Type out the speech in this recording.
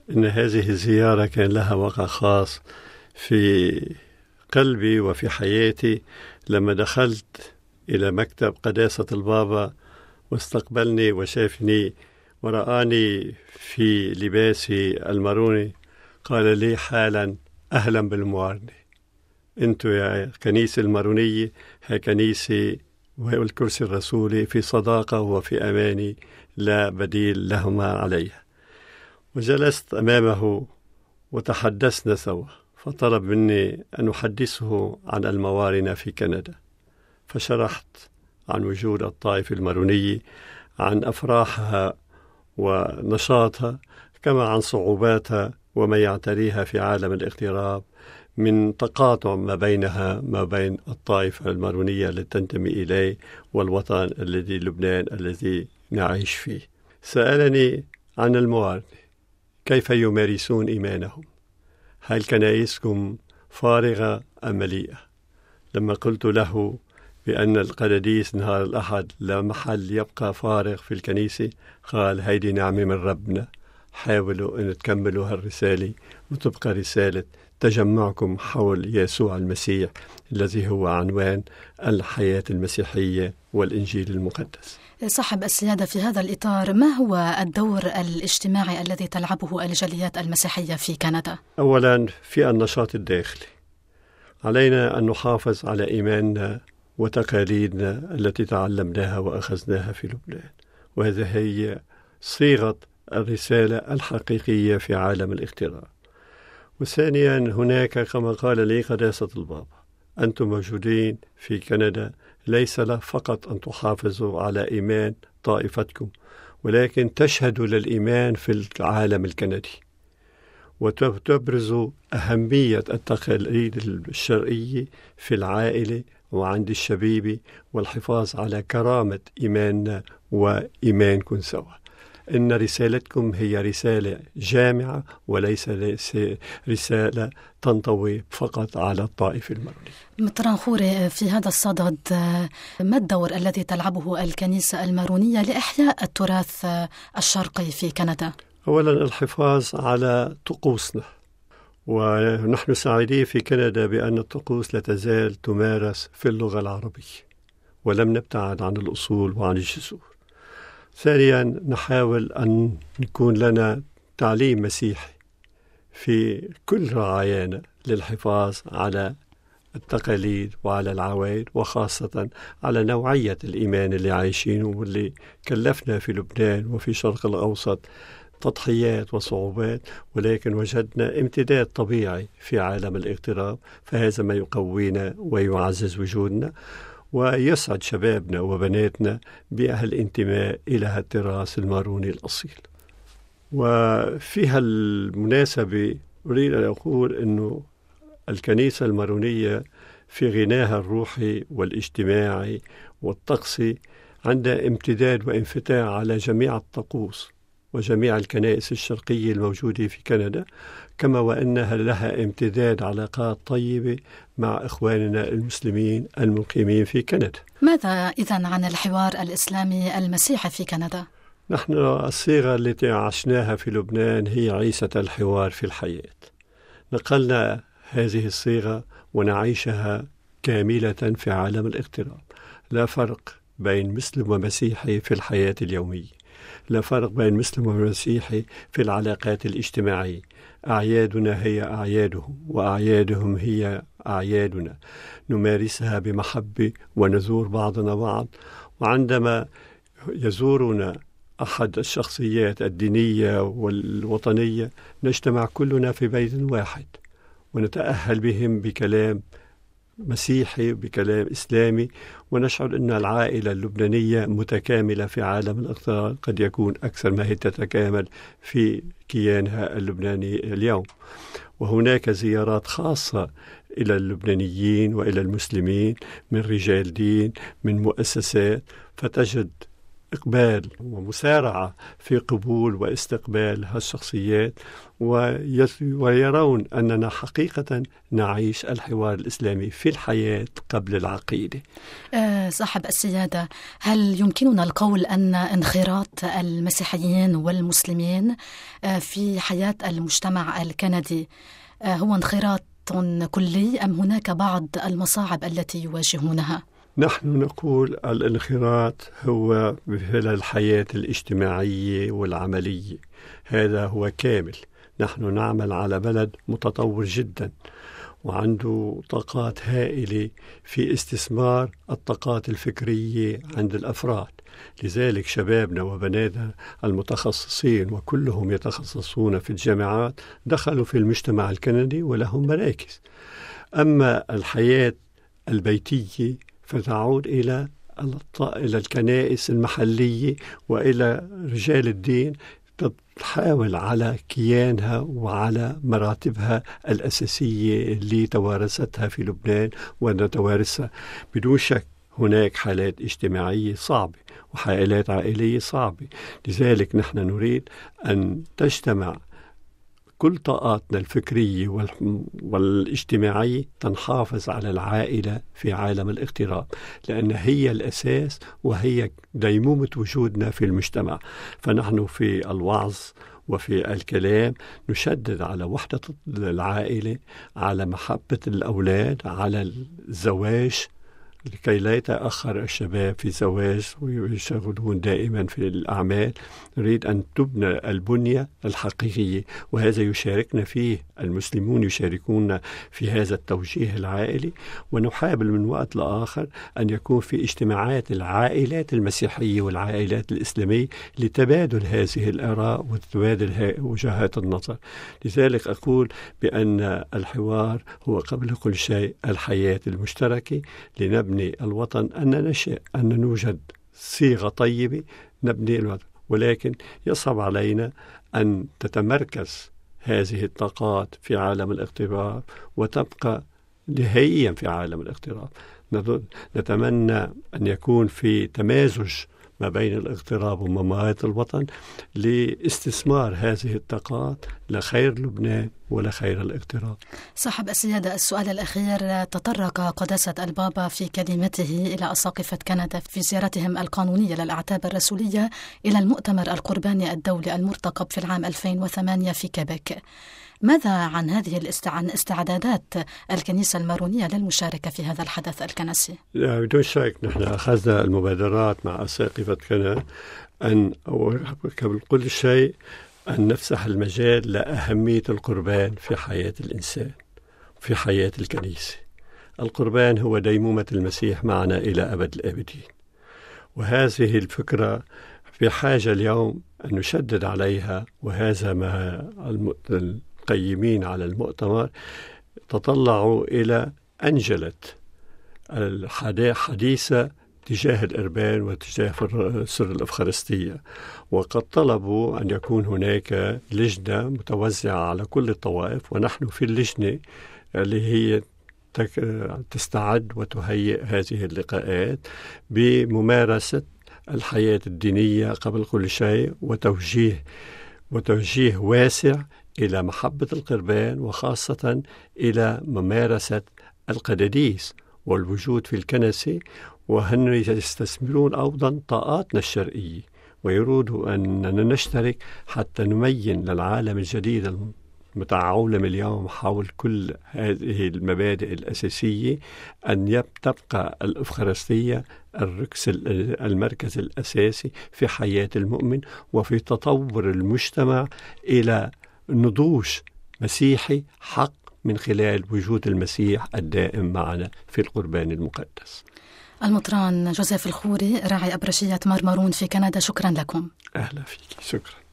إن هذه الزيارة كان لها وقع خاص في قلبي وفي حياتي لما دخلت إلى مكتب قداسة البابا واستقبلني وشافني ورآني في لباسي الماروني. قال لي حالا: أهلا بالموارنة، أنتوا يا كنيسة المارونية هي كنيسة والكرسي الرسولي في صداقة وفي أمان لا بديل لهما عليها. وجلست أمامه وتحدثنا سوا، فطلب مني أن أحدثه عن الموارنة في كندا، فشرحت عن وجود الطائفة المارونية، عن أفراحها ونشاطها، كما عن صعوباتها وما يعتريها في عالم الاغتراب من تقاطع ما بينها ما بين الطائفة المارونية التي تنتمي إليه والوطن الذي لبنان الذي نعيش فيه. سألني عن الموارنة، كيف يمارسون إيمانهم؟ هل كنائسكم فارغة أم مليئة؟ لما قلت له بأن القداديس نهار الأحد لا محل يبقى فارغ في الكنيسة، قال: هيدي نعمة من ربنا، حاولوا أن تكملوا هالرسالة وتبقى رسالة تجمعكم حول يسوع المسيح الذي هو عنوان الحياة المسيحية والإنجيل المقدس. صاحب السيادة، في هذا الإطار ما هو الدور الاجتماعي الذي تلعبه الجاليات المسيحية في كندا؟ أولا، في النشاط الداخلي علينا أن نحافظ على إيماننا وتقاليدنا التي تعلمناها وأخذناها في لبنان، وهذه هي صيغة الرسالة الحقيقية في عالم الاغتراب. وثانيا، هناك كما قال لي قداسة البابا: أنتم موجودين في كندا ليس له فقط أن تحافظوا على إيمان طائفتكم، ولكن تشهدوا للإيمان في العالم الكندي وتبرزوا أهمية التقاليد الشرعية في العائلة وعند الشبيبة والحفاظ على كرامة إيماننا وإيمانكم سوا. إن رسالتكم هي رسالة جامعة وليس رسالة تنطوي فقط على الطائفة المارونية. مطران خوري، في هذا الصدد ما الدور الذي تلعبه الكنيسة المارونية لإحياء التراث الشرقي في كندا؟ أولا، الحفاظ على طقوسنا، ونحن سعيدين في كندا بأن الطقوس لا تزال تمارس في اللغة العربية ولم نبتعد عن الأصول وعن الجذور. ثانيا، نحاول أن يكون لنا تعليم مسيحي في كل رعايانا للحفاظ على التقاليد وعلى العوائد، وخاصة على نوعية الإيمان اللي عايشينه واللي كلفنا في لبنان وفي الشرق الأوسط تضحيات وصعوبات، ولكن وجدنا امتداد طبيعي في عالم الاغتراب، فهذا ما يقوينا ويعزز وجودنا ويسعد شبابنا وبناتنا بأهل الانتماء إلى التراث الماروني الأصيل. وفي هالمناسبة أريد أن أقول أنه الكنيسة المارونية في غناها الروحي والاجتماعي والطقسي عندها امتداد وانفتاح على جميع الطقوس وجميع الكنائس الشرقية الموجودة في كندا، كما وأنها لها امتداد علاقات طيبة مع إخواننا المسلمين المقيمين في كندا. ماذا إذن عن الحوار الإسلامي المسيحي في كندا؟ نحن الصيغة التي عشناها في لبنان هي عيسة الحوار في الحياة. نقلنا هذه الصيغة ونعيشها كاملة في عالم الاغتراب. لا فرق بين مسلم ومسيحي في الحياة اليومية، لا فرق بين مسلم ومسيحي في العلاقات الاجتماعية. أعيادنا هي أعيادهم وأعيادهم هي أعيادنا، نمارسها بمحبة ونزور بعضنا بعض. وعندما يزورنا أحد الشخصيات الدينية والوطنية نجتمع كلنا في بيت واحد ونتأهل بهم بكلام مسيحي بكلام إسلامي، ونشعر أن العائلة اللبنانية متكاملة في عالم الاغتراب، قد يكون أكثر ما هي تتكامل في كيانها اللبناني اليوم. وهناك زيارات خاصة إلى اللبنانيين وإلى المسلمين من رجال دين من مؤسسات، فتجد إقبال ومسارعة في قبول واستقبال هالشخصيات، ويرون أننا حقيقة نعيش الحوار الإسلامي في الحياة قبل العقيدة. صاحب السيادة، هل يمكننا القول أن انخراط المسيحيين والمسلمين في حياة المجتمع الكندي هو انخراط كلي، أم هناك بعض المصاعب التي يواجهونها؟ نحن نقول الانخراط هو في الحياة الاجتماعية والعملية، هذا هو كامل. نحن نعمل على بلد متطور جدا وعنده طاقات هائلة في استثمار الطاقات الفكرية عند الأفراد. لذلك شبابنا وبناتنا المتخصصين وكلهم يتخصصون في الجامعات دخلوا في المجتمع الكندي ولهم مراكز. أما الحياة البيتية فتعود إلى الكنائس المحلية وإلى رجال الدين، تحاول على كيانها وعلى مراتبها الأساسية اللي توارثتها في لبنان ونتوارثها. بدون شك هناك حالات اجتماعية صعبة وحالات عائلية صعبة، لذلك نحن نريد أن تجتمع كل طاقاتنا الفكرية والاجتماعية، تنحافظ على العائلة في عالم الاغتراب، لأن هي الأساس وهي ديمومة وجودنا في المجتمع. فنحن في الوعظ وفي الكلام نشدد على وحدة العائلة، على محبة الأولاد، على الزواج لكي لا يتأخر الشباب في الزواج ويشغلون دائما في الأعمال. نريد أن تبنى البنية الحقيقية، وهذا يشاركنا فيه المسلمون، يشاركون في هذا التوجيه العائلي. ونحاول من وقت لآخر أن يكون في اجتماعات العائلات المسيحية والعائلات الإسلامية لتبادل هذه الآراء وتبادل وجهات النظر. لذلك أقول بأن الحوار هو قبل كل شيء الحياة المشتركة لنبني الوطن. أن نشاء أن نوجد صيغة طيبة نبني الوطن، ولكن يصعب علينا أن تتمركز هذه الطاقات في عالم الاغتراب وتبقى نهائيا في عالم الاغتراب. نتمنى أن يكون في تمازج ما بين الاغتراب وممارسة الوطن لاستثمار هذه الطاقات لخير لبنان ولخير الاغتراب. صاحب السيادة، السؤال الأخير، تطرق قداسة البابا في كلمته إلى أساقفة كندا في زيارتهم القانونية للأعتاب الرسولية إلى المؤتمر القرباني الدولي المرتقب في العام 2008 في كيبيك. ماذا عن هذه عن استعدادات الكنيسة المارونية للمشاركة في هذا الحدث الكنسي؟ بدون شك نحن أخذنا المبادرات مع أساقفة كندا أن قبل كل شيء أن نفسح المجال لأهمية القربان في حياة الإنسان في حياة الكنيسة. القربان هو ديمومة المسيح معنا إلى أبد الآبدين، وهذه الفكرة في حاجة اليوم أن نشدد عليها. وهذا ما القيمين على المؤتمر تطلعوا إلى أنجلت الحديثة تجاه الإربان وتجاه سر الأفخارستية، وقد طلبوا أن يكون هناك لجنة متوزعة على كل الطوائف، ونحن في اللجنة اللي هي تستعد وتهيئ هذه اللقاءات بممارسة الحياة الدينية قبل كل شيء، وتوجيه واسع إلى محبة القربان، وخاصة إلى ممارسة القداديس والوجود في الكنيسة. وهن يستثمرون أيضا طاقاتنا الشرقية ويريدوا أننا نشترك حتى نمين للعالم الجديد المتعولم اليوم حول كل هذه المبادئ الأساسية أن تبقى الأفخارستية المركز الأساسي في حياة المؤمن وفي تطور المجتمع إلى نضوج مسيحي حق من خلال وجود المسيح الدائم معنا في القربان المقدس. المطران جوزيف الخوري، راعي أبرشية مرمرون في كندا، شكرا لكم. أهلا فيك، شكرا.